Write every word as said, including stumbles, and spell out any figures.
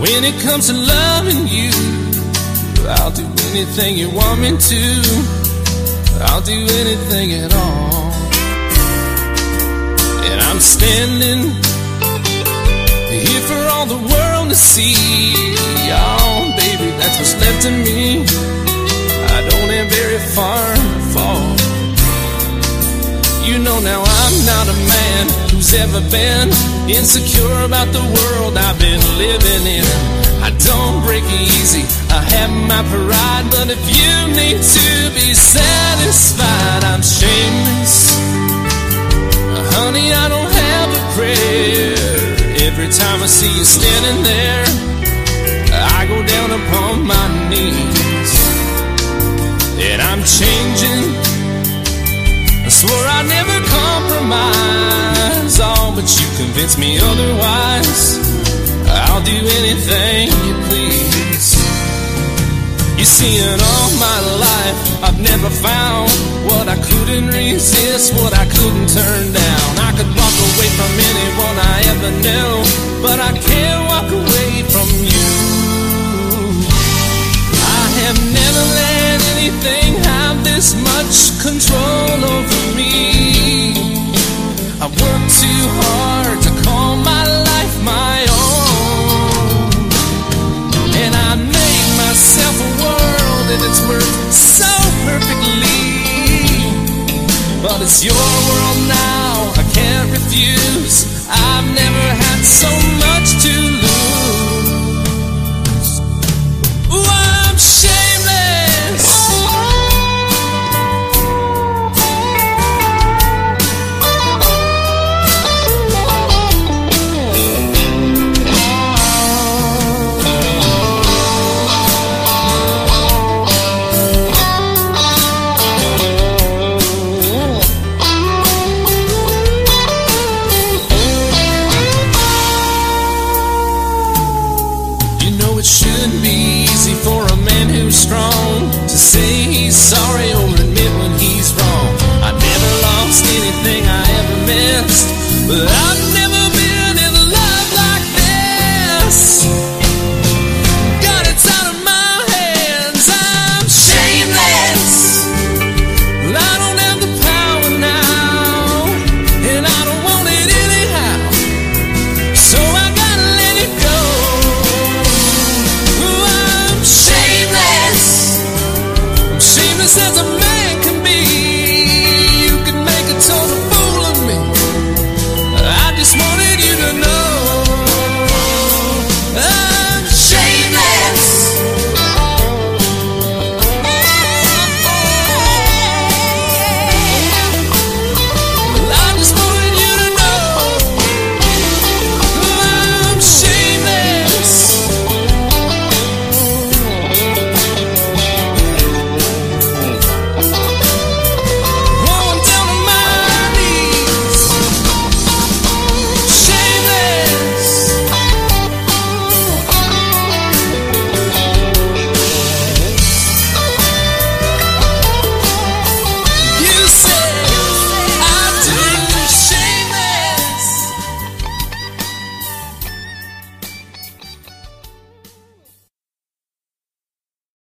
When it comes to loving you, I'll do anything you want me to. I'll do anything at all. And I'm standing here for all the world to see. Oh, baby, that's what's left of me. I don't have very far to fall. You know now I'm not a man who's ever been insecure about the world I've been living in. I don't break easy, I have my pride, but if you need to be satisfied, I'm shameless. Honey, I don't have a prayer. Every time I see you standing there, I go down upon my knees. And I'm changing, I swore I'd never compromise. Oh, but you convinced me otherwise. I'll do anything you please. You see, in all my life I've never found what I couldn't resist, what I couldn't turn down. I could walk away from anyone I ever knew, but I can't walk away from you. I have never let anything have this much control over me. I worked too hard to call my life my own, and I made myself a world that it's worked so perfectly. But it's your world now, I can't refuse. I've never had so much to lose. Ooh, I'm shameless. Strong to say